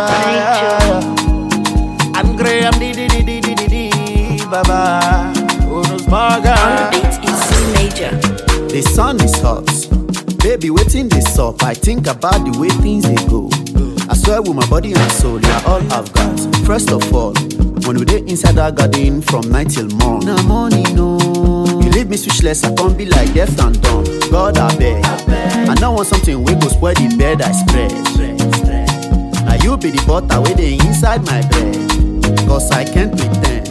I'm Graham D Baba. Uno's Morgan. On the beat is C major. The sun is hot. Baby, waiting this up. I think about the way things they go. I swear with my body and soul, they are all I've got. First of all, when we dey inside that garden from night till morn. Nah, morning, no. You leave me speechless, I can't be like deaf and dumb. God, I beg. I don't want something we go spoil the bed I spread. Now you be the butter wey dey inside my bread. Cause I can't pretend.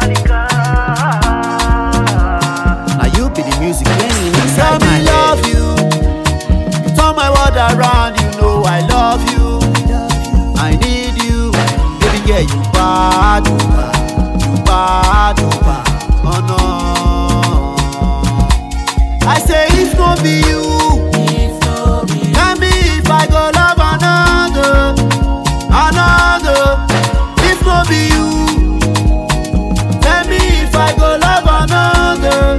Now you be the music playing inside my head. Love you. You turn my world around, you know I love you. I need you. Baby girl, you bad, you bad, you bad, you bad. Oh no. I say if no be you, tell me if I go love another. If no be you, tell me if I go love another.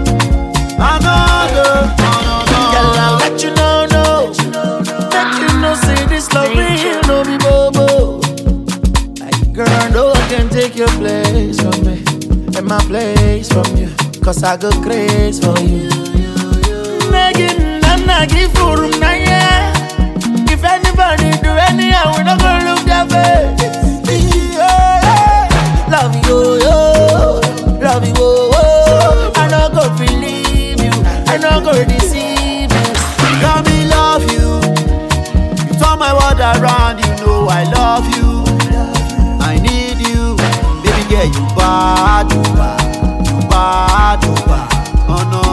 Girl, I'll let you know, let you know, say this love real, no be bobo. Like, girl, no one can take your place from me, and my place from you, cause I got grace for you. Nagging, I'm not give for room, nah, yeah. If anybody do anyhow, we not gonna look their face. Yeah. Love you, love you, I not gonna believe you, I not gonna deceive you. Tell me love you. You turn my world around, you know I love you. I need you. Baby girl, you bad, you bad, you bad, you bad. Oh no.